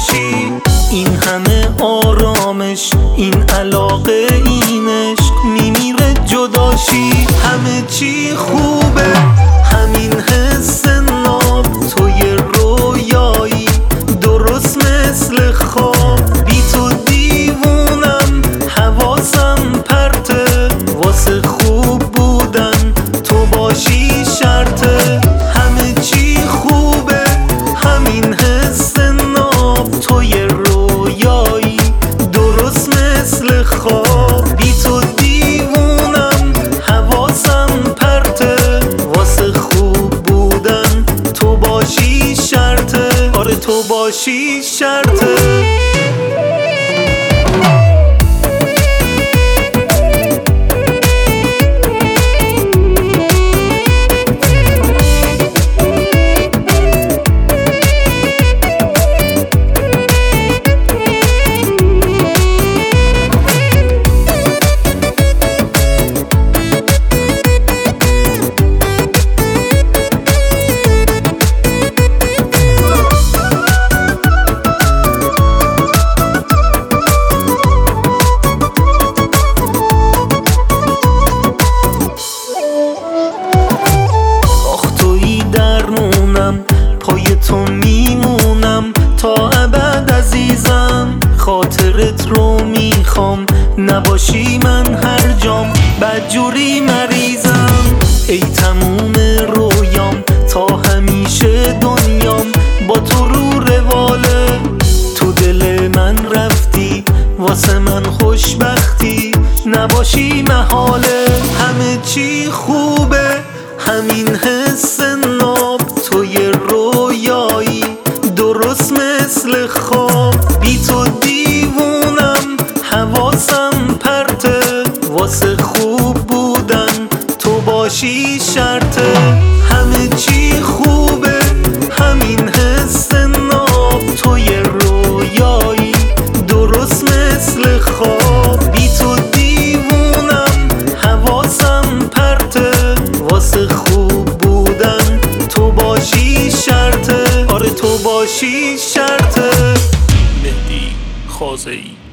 باشی. این همه آرامش، این علاقه، این عشق میمیره جداشی. همه چی خوبه، همین حس ناب، توی رویایی درست مثل خواب. بی تو دیوونم، حواسم پرته، واسه خوب بودن تو باشی شرطه. همه چی خوبه، همین حس ناب، توی رویایی درست مثل خواب. بی تو دیوونم، حواسم پرته، واسه خوب بودن تو باشی شرطه. آره تو باشی شرطه. پای تو میمونم تا ابد عزیزم. خاطرت رو میخوام، نباشی من هر جام بدجوری مریضم. ای تموم رویام، تا همیشه دنیام با تو رو رواله. تو دل من رفتی، واسه من خوشبختی، نباشی محاله. همه چی خوبه، همین حس ناب، توی رویایی درست مثل خواب. بی تو دیوونم، حواسم پرته، واسه خوب بودن تو باشی شرطه. همه چی خوبه، همین حس ناب، توی رویایی درست مثل خواب. بی تو دیوونم، حواسم پرته، واسه خوب بودن تو باشی شرطه. آره تو باشی شرطه. مهدی خازه‌ای